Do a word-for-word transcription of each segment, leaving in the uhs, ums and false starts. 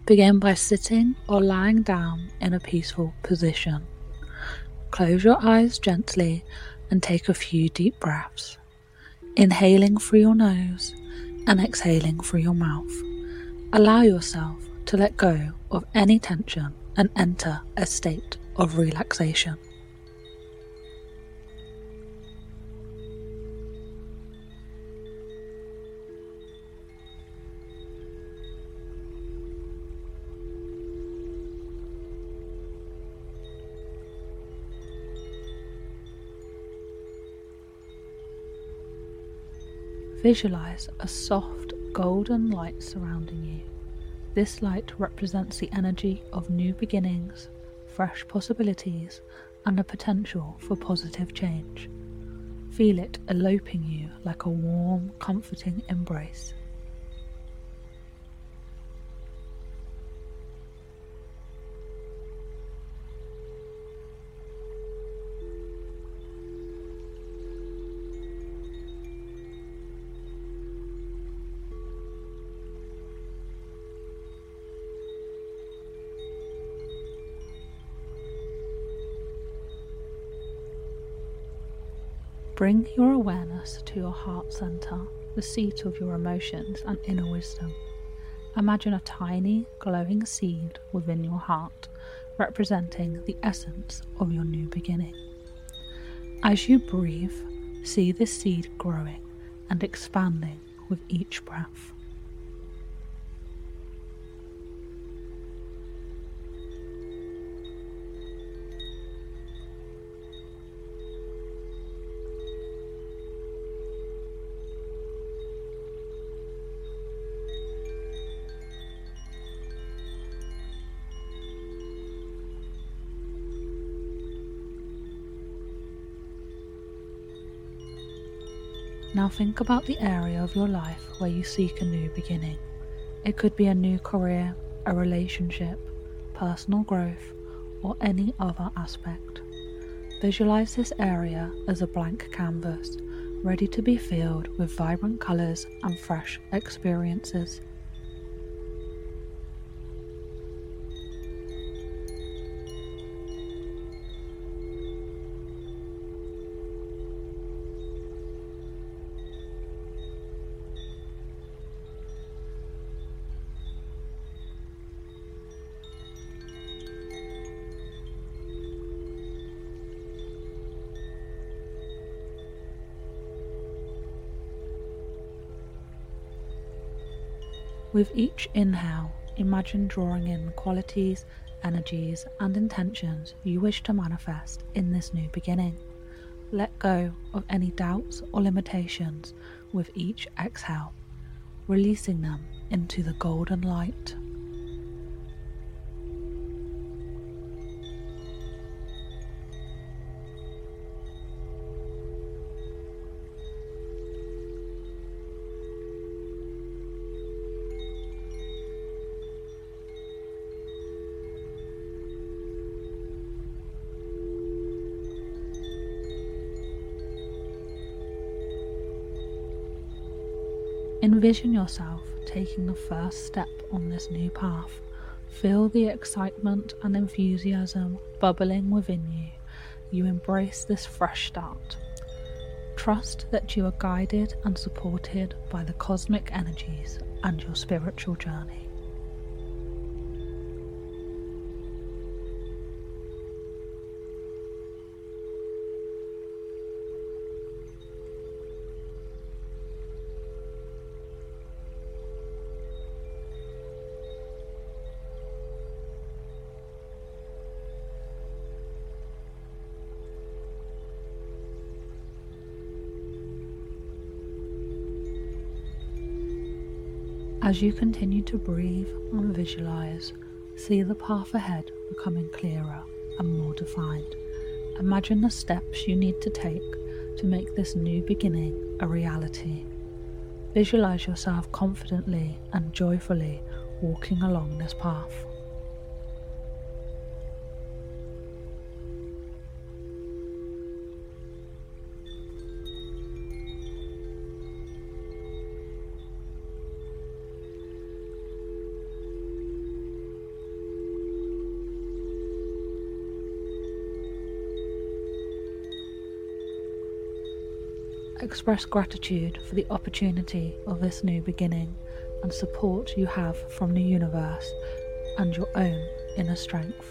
Begin by sitting or lying down in a peaceful position. Close your eyes gently and take a few deep breaths, inhaling through your nose and exhaling through your mouth. Allow yourself to let go of any tension and enter a state of relaxation. Visualize a soft golden light surrounding you. This light represents the energy of new beginnings, fresh possibilities, and the potential for positive change. Feel it eloping you like a warm, comforting embrace. Bring your awareness to your heart center, the seat of your emotions and inner wisdom. Imagine a tiny, glowing seed within your heart, representing the essence of your new beginning. As you breathe, see this seed growing and expanding with each breath. Now think about the area of your life where you seek a new beginning. It could be a new career, a relationship, personal growth, or any other aspect. Visualize this area as a blank canvas, ready to be filled with vibrant colors and fresh experiences. With each inhale, imagine drawing in qualities, energies, and intentions you wish to manifest in this new beginning. Let go of any doubts or limitations with each exhale, releasing them into the golden light. Envision yourself taking the first step on this new path. Feel the excitement and enthusiasm bubbling within you. You embrace this fresh start. Trust that you are guided and supported by the cosmic energies and your spiritual journey. As you continue to breathe and visualize, see the path ahead becoming clearer and more defined. Imagine the steps you need to take to make this new beginning a reality. Visualize yourself confidently and joyfully walking along this path. Express gratitude for the opportunity of this new beginning and support you have from the universe and your own inner strength.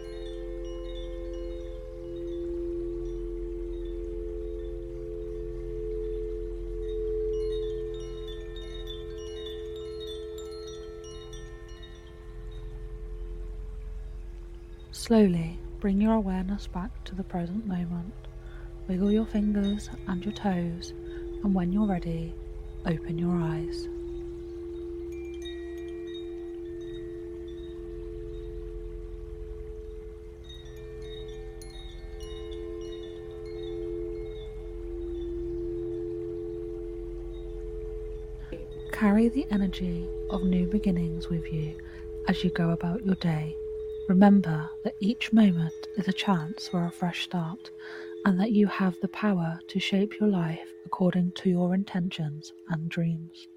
Slowly bring your awareness back to the present moment. Wiggle your fingers and your toes, and when you're ready, open your eyes. Carry the energy of new beginnings with you as you go about your day. Remember that each moment is a chance for a fresh start, and that you have the power to shape your life according to your intentions and dreams.